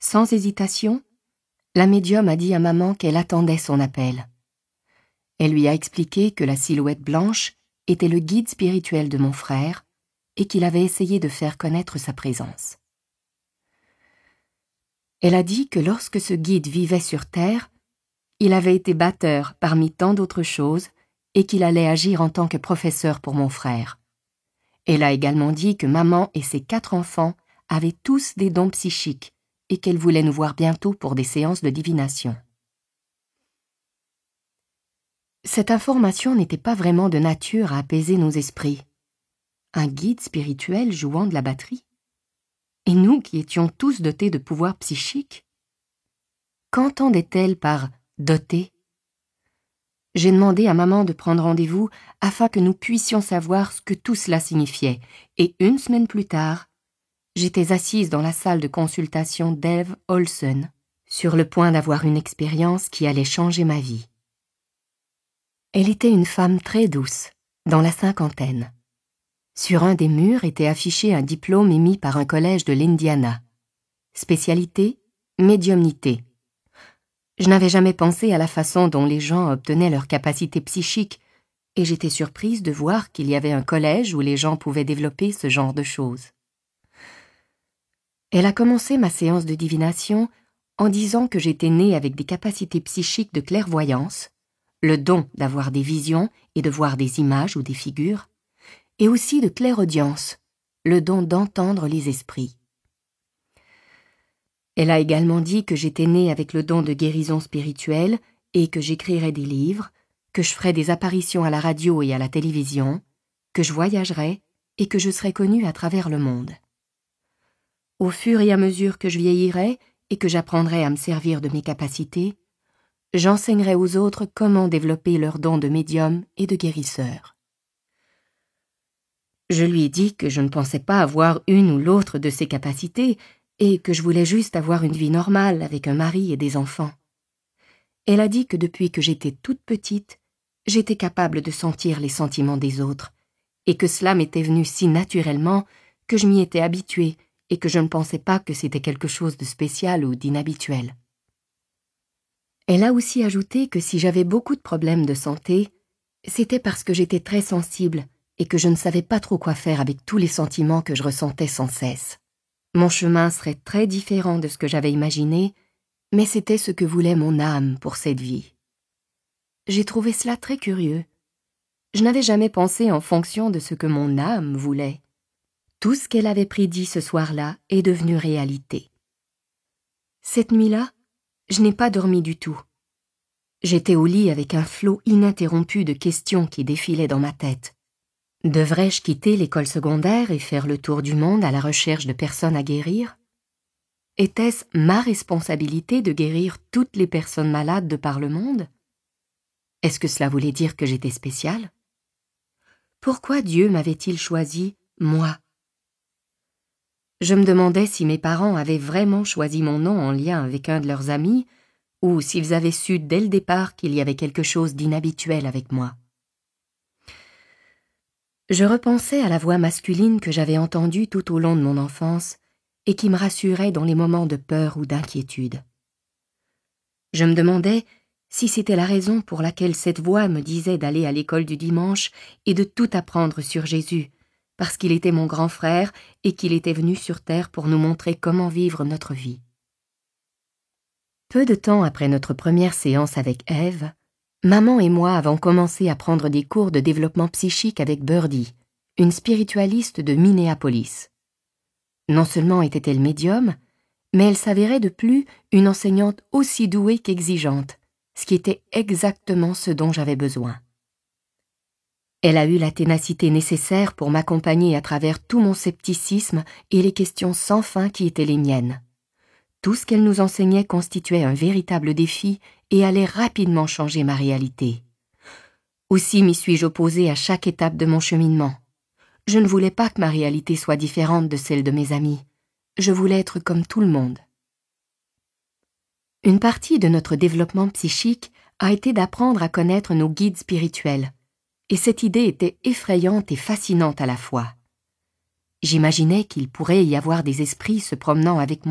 Sans hésitation, la médium a dit à maman qu'elle attendait son appel. Elle lui a expliqué que la silhouette blanche était le guide spirituel de mon frère et qu'il avait essayé de faire connaître sa présence. Elle a dit que lorsque ce guide vivait sur Terre, il avait été batteur parmi tant d'autres choses et qu'il allait agir en tant que professeur pour mon frère. Elle a également dit que maman et ses 4 enfants avaient tous des dons psychiques et qu'elle voulait nous voir bientôt pour des séances de divination. Cette information n'était pas vraiment de nature à apaiser nos esprits. Un guide spirituel jouant de la batterie? Et nous qui étions tous dotés de pouvoirs psychiques? Qu'entendait-elle par « dotés » ? J'ai demandé à maman de prendre rendez-vous afin que nous puissions savoir ce que tout cela signifiait, et 1 semaine plus tard, j'étais assise dans la salle de consultation d'Eve Olsen, sur le point d'avoir une expérience qui allait changer ma vie. Elle était une femme très douce, dans la 50aine. Sur un des murs était affiché un diplôme émis par un collège de l'Indiana. Spécialité, médiumnité. Je n'avais jamais pensé à la façon dont les gens obtenaient leur capacité psychique, et j'étais surprise de voir qu'il y avait un collège où les gens pouvaient développer ce genre de choses. Elle a commencé ma séance de divination en disant que j'étais née avec des capacités psychiques de clairvoyance, le don d'avoir des visions et de voir des images ou des figures, et aussi de clairaudience, le don d'entendre les esprits. Elle a également dit que j'étais née avec le don de guérison spirituelle et que j'écrirais des livres, que je ferais des apparitions à la radio et à la télévision, que je voyagerais et que je serais connue à travers le monde. Au fur et à mesure que je vieillirais et que j'apprendrais à me servir de mes capacités, j'enseignerais aux autres comment développer leurs dons de médium et de guérisseur. Je lui ai dit que je ne pensais pas avoir une ou l'autre de ces capacités et que je voulais juste avoir une vie normale avec un mari et des enfants. Elle a dit que depuis que j'étais toute petite, j'étais capable de sentir les sentiments des autres et que cela m'était venu si naturellement que je m'y étais habituée et que je ne pensais pas que c'était quelque chose de spécial ou d'inhabituel. Elle a aussi ajouté que si j'avais beaucoup de problèmes de santé, c'était parce que j'étais très sensible et que je ne savais pas trop quoi faire avec tous les sentiments que je ressentais sans cesse. Mon chemin serait très différent de ce que j'avais imaginé, mais c'était ce que voulait mon âme pour cette vie. J'ai trouvé cela très curieux. Je n'avais jamais pensé en fonction de ce que mon âme voulait. Tout ce qu'elle avait prédit ce soir-là est devenu réalité. Cette nuit-là, je n'ai pas dormi du tout. J'étais au lit avec un flot ininterrompu de questions qui défilaient dans ma tête. Devrais-je quitter l'école secondaire et faire le tour du monde à la recherche de personnes à guérir? Était-ce ma responsabilité de guérir toutes les personnes malades de par le monde? Est-ce que cela voulait dire que j'étais spéciale? Pourquoi Dieu m'avait-il choisi, moi? Je me demandais si mes parents avaient vraiment choisi mon nom en lien avec un de leurs amis, ou s'ils avaient su dès le départ qu'il y avait quelque chose d'inhabituel avec moi. Je repensais à la voix masculine que j'avais entendue tout au long de mon enfance et qui me rassurait dans les moments de peur ou d'inquiétude. Je me demandais si c'était la raison pour laquelle cette voix me disait d'aller à l'école du dimanche et de tout apprendre sur Jésus, parce qu'il était mon grand frère et qu'il était venu sur terre pour nous montrer comment vivre notre vie. Peu de temps après notre première séance avec Ève, maman et moi avons commencé à prendre des cours de développement psychique avec Birdie, une spiritualiste de Minneapolis. Non seulement était-elle médium, mais elle s'avérait de plus une enseignante aussi douée qu'exigeante, ce qui était exactement ce dont j'avais besoin. Elle a eu la ténacité nécessaire pour m'accompagner à travers tout mon scepticisme et les questions sans fin qui étaient les miennes. Tout ce qu'elle nous enseignait constituait un véritable défi et allait rapidement changer ma réalité. Aussi m'y suis-je opposée à chaque étape de mon cheminement. Je ne voulais pas que ma réalité soit différente de celle de mes amis. Je voulais être comme tout le monde. Une partie de notre développement psychique a été d'apprendre à connaître nos guides spirituels, et cette idée était effrayante et fascinante à la fois. J'imaginais qu'il pourrait y avoir des esprits se promenant avec moi